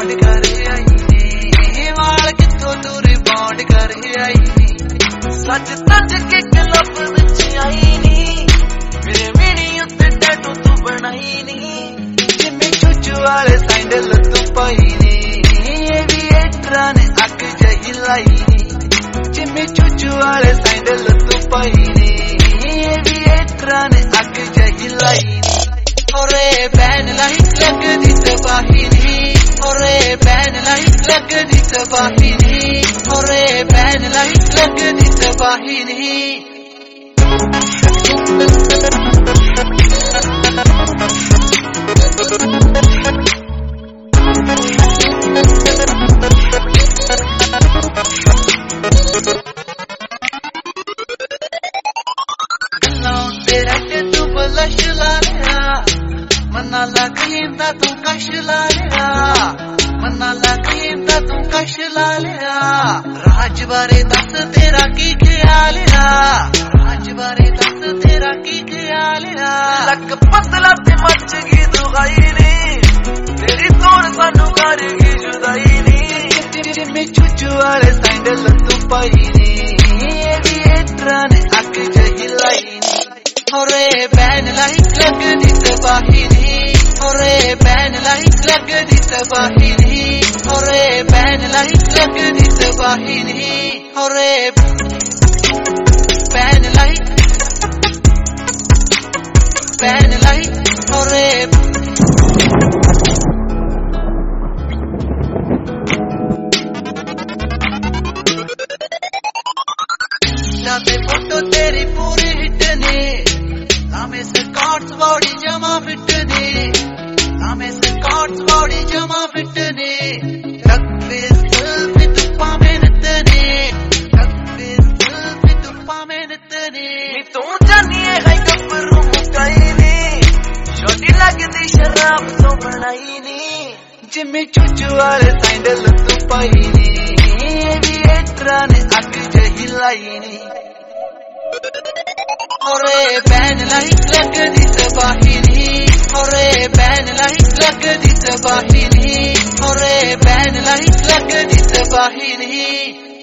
rebound कर आई नी वाल किथों तू रिबॉन्ड कर आई नी सच सच के क्लब विच आई नी मेरे मीनी उत्ते टैटू तू बनाई नी जिम्मे चूचू वाले सैंडल तू पाई नी एविएटरां ने अग जही लाई नी जिम्मे चूचू वाले सैंडल तू पाई नी एविएटरां ने अग जही लाई नी औरे बैन लाई लगदी तबाही नी औरे बैन लाई लगदी तबाही नी औरे बैन लाई लगदी तबाही नी तेरा के तू बलश ला लिया मना लगींदा तू कश ला लिया मना लगींदा तू कश ला लिया राज बारे दस तेरा की ख्याल आ राज बारे दस तेरा की ख्याल आ लक पतला ते मच गई दुगाई नी तेरी तोड़ सानू करेगी जुदाई नी जिम्मे चूचू वाले सैंडल तू पाई नी एविएटरां ने अग जही लाई नी औरे बैन लाई लगदी तबाही नी औरे बैन लाई लगदी तबाही नी औरे बैन लाई लगदी तबाही नी औरे बैन लाई औरे जाते फोटो तेरी पूरी हिट ने लामे स्कॉट्स बॉडी जमा फिट ने लामे स्कॉट्स बॉडी जमा फिट ने रखबे सेल्फी तुप्पा मेहनत ने रखबे सेल्फी तुप्पा मेहनत ने तू जानिए है गब्बरू मुकाई नी छोटी लगदी शराब तो बनाई नी जिम्मे चूचू वाले सैंडल तू पाई नी एविएटरां ने अग जही लाई नी औरे बैन लाई लगदी तबाही नी औरे बैन लाई लगदी तबाही नी औरे बैन लाई लगदी तबाही नी